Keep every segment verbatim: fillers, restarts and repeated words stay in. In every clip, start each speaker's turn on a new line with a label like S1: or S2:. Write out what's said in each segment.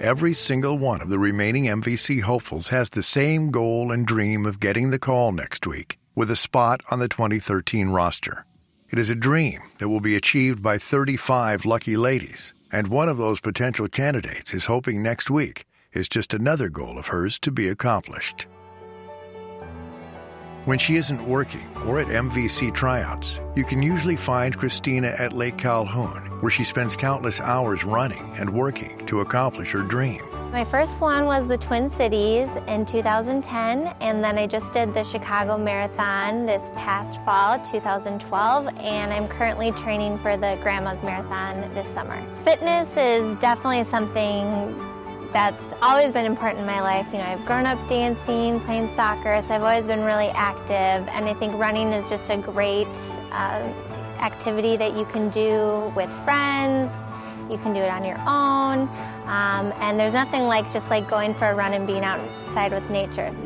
S1: Every single one of the remaining M V C hopefuls has the same goal and dream of getting the call next week with a spot on the twenty thirteen roster. It is a dream that will be achieved by thirty-five lucky ladies, and one of those potential candidates is hoping next week is just another goal of hers to be accomplished. When she isn't working or at M V C tryouts, you can usually find Christina at Lake Calhoun, where she spends countless hours running and working to accomplish her dream.
S2: My first one was the Twin Cities in two thousand ten, and then I just did the Chicago Marathon this past fall, two thousand twelve, and I'm currently training for the Grandma's Marathon this summer. Fitness is definitely something that's always been important in my life. You know, I've grown up dancing, playing soccer, so I've always been really active, and I think running is just a great uh, activity that you can do with friends. You can do it on your own, um, and there's nothing like just like going for a run and being outside with nature.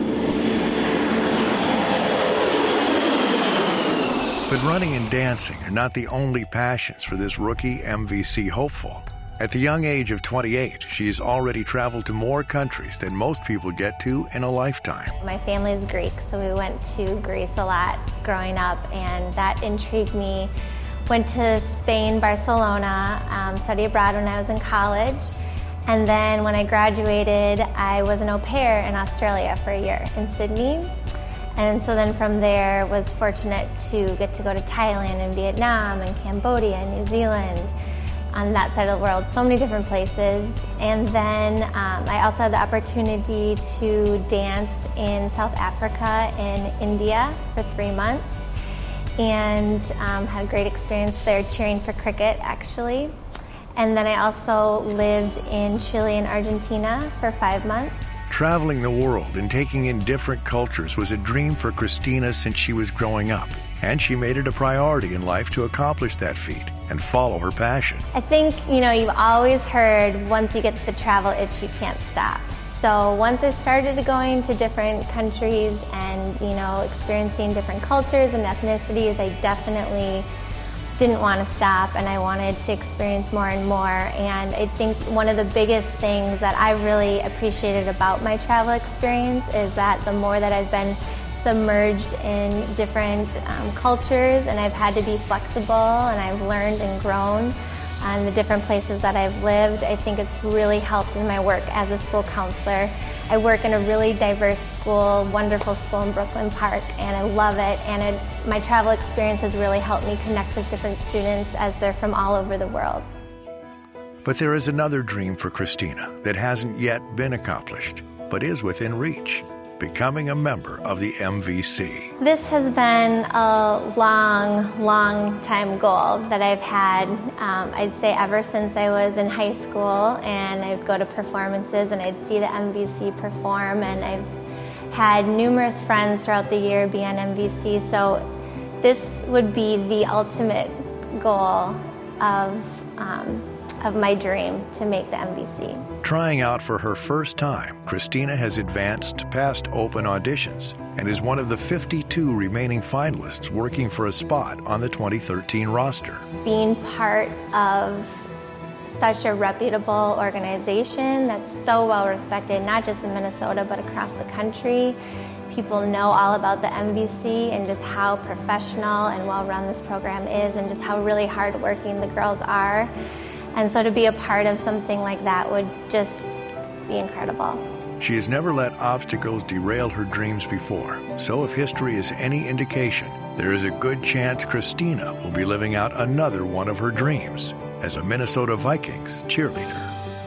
S1: But running and dancing are not the only passions for this rookie M V C hopeful. At the young age of twenty-eight, she has already traveled to more countries than most people get to in a lifetime.
S2: My family is Greek, so we went to Greece a lot growing up, and that intrigued me. Went to Spain, Barcelona, um, studied abroad when I was in college, and then when I graduated, I was an au pair in Australia for a year in Sydney. And so then from there, was fortunate to get to go to Thailand and Vietnam and Cambodia and New Zealand. On that side of the world, so many different places. And then um, I also had the opportunity to dance in South Africa and India for three months, and um, had a great experience there cheering for cricket, actually. And then I also lived in Chile and Argentina for five months.
S1: Traveling the world and taking in different cultures was a dream for Christina since she was growing up, and she made it a priority in life to accomplish that feat and follow her passion.
S2: I think, you know, you've always heard once you get the travel itch, you can't stop. So once I started going to different countries and, you know, experiencing different cultures and ethnicities, I definitely didn't want to stop, and I wanted to experience more and more. And I think one of the biggest things that I really appreciated about my travel experience is that the more that I've been submerged in different um, cultures, and I've had to be flexible, and I've learned and grown on the different places that I've lived, I think it's really helped in my work as a school counselor. I work in a really diverse school, wonderful school in Brooklyn Park, and I love it. And it, my travel experience has really helped me connect with different students as they're from all over the world.
S1: But there is another dream for Christina that hasn't yet been accomplished, but is within reach: becoming a member of the M V C.
S2: This has been a long, long time goal that I've had, um, I'd say ever since I was in high school, and I'd go to performances and I'd see the M V C perform, and I've had numerous friends throughout the year be on M V C, so this would be the ultimate goal of um, of my dream, to make the M V C.
S1: Trying out for her first time, Christina has advanced past open auditions and is one of the fifty-two remaining finalists working for a spot on the twenty thirteen roster.
S2: Being part of such a reputable organization that's so well respected, not just in Minnesota, but across the country. People know all about the M V C and just how professional and well run this program is, and just how really hardworking the girls are. And so to be a part of something like that would just be incredible.
S1: She has never let obstacles derail her dreams before, so if history is any indication, there is a good chance Christina will be living out another one of her dreams as a Minnesota Vikings cheerleader.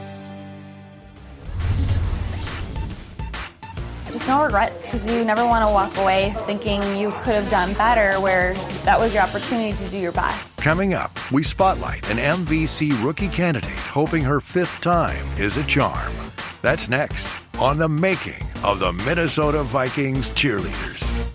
S3: Just no regrets, because you never want to walk away thinking you could have done better, where that was your opportunity to do your best.
S1: Coming up, we spotlight an M V C rookie candidate hoping her fifth time is a charm. That's next on The Making of the Minnesota Vikings Cheerleaders.